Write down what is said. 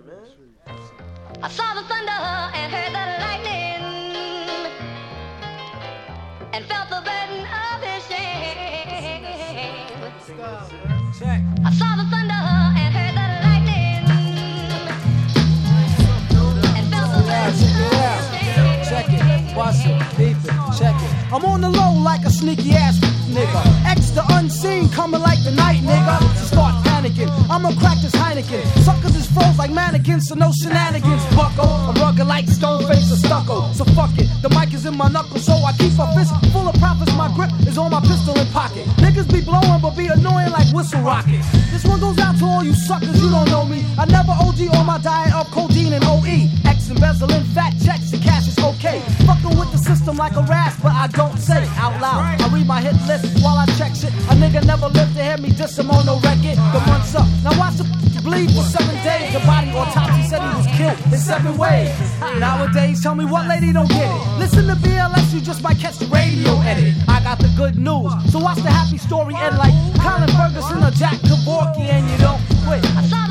I saw the thunder and heard the lightning and felt the burden of his shame. I saw the thunder and heard the lightning and felt the burden of his shame. Check it, watch it, beep it, check it. I'm on the low like a sneaky ass nigga. Extra unseen, coming like the night, nigga. So start panicking, I'ma crack this Heineken. Suckers is froze like mannequins, so no shenanigans. Bucko, I'm rugged like stone face or stucco. So fuck it, the mic is in my knuckles, so I keep a fist full of profits. My grip is on my pistol in pocket. Niggas be blowing, but be annoying like whistle rockets. This one goes out to all you suckers, you don't know me. I never OG on my diet of codeine and OE. X embezzling fat checks and cash is okay. Fucking with the system like a rasp, but I don't say out loud. I read my hit list while I check shit. A nigga never lived to hear me diss him on no record. The month's up, now watch the bleed for 7 days. The body autopsy said he was killed in 7 ways. Nowadays, tell me what lady don't get it. Listen to BLS, you just might catch the radio edit. I got the good news, so watch the happy story end like Colin Ferguson or Jack Kevorkian, and you don't quit.